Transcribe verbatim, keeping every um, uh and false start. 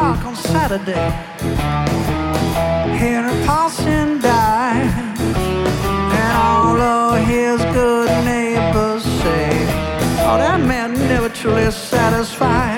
park on Saturday, hearing a passing die, and all of his good neighbors say, oh, that man never truly satisfied.